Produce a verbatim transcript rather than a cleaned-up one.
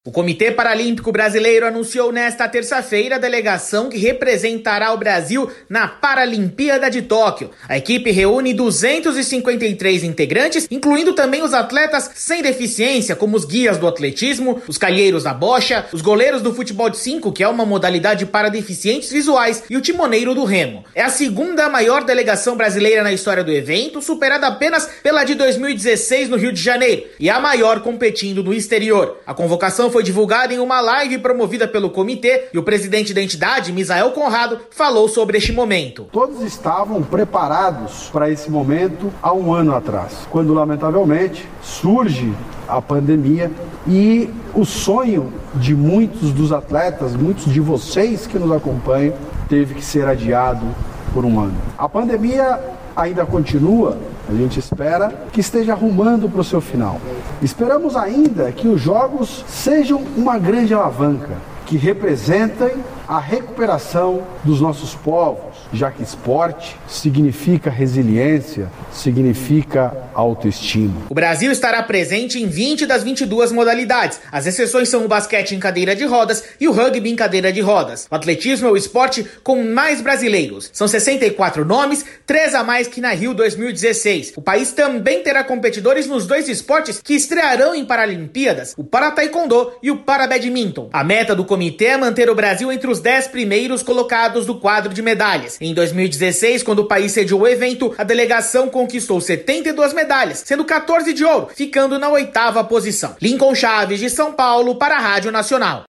O Comitê Paralímpico Brasileiro anunciou nesta terça-feira a delegação que representará o Brasil na Paralimpíada de Tóquio. A equipe reúne duzentos e cinquenta e três integrantes, incluindo também os atletas sem deficiência, como os guias do atletismo, os calheiros da bocha, os goleiros do futebol de cinco, que é uma modalidade para deficientes visuais, e o timoneiro do remo. É a segunda maior delegação brasileira na história do evento, superada apenas pela de dois mil e dezesseis no Rio de Janeiro, e a maior competindo no exterior. A convocação foi divulgada em uma live promovida pelo comitê e o presidente da entidade, Misael Conrado, falou sobre este momento. Todos estavam preparados para esse momento há um ano atrás, quando lamentavelmente surge a pandemia e o sonho de muitos dos atletas, muitos de vocês que nos acompanham, teve que ser adiado por um ano. A pandemia ainda continua, a gente espera que esteja arrumando para o seu final. Esperamos ainda que os Jogos sejam uma grande alavanca, que representem a recuperação dos nossos povos, já que esporte significa resiliência, significa autoestima. O Brasil estará presente em vinte das vinte e duas modalidades. As exceções são o basquete em cadeira de rodas e o rugby em cadeira de rodas. O atletismo é o esporte com mais brasileiros. São sessenta e quatro nomes, três a mais que na Rio dois mil e dezesseis. O país também terá competidores nos dois esportes que estrearão em Paralimpíadas, o para-taekwondo e o para-badminton. A meta do comitê é manter o Brasil entre os dez primeiros colocados do quadro de medalhas. Em dois mil e dezesseis, quando o país sediou o evento, a delegação conquistou setenta e duas medalhas, sendo quatorze de ouro, ficando na oitava posição. Lincoln Chaves, de São Paulo, para a Rádio Nacional.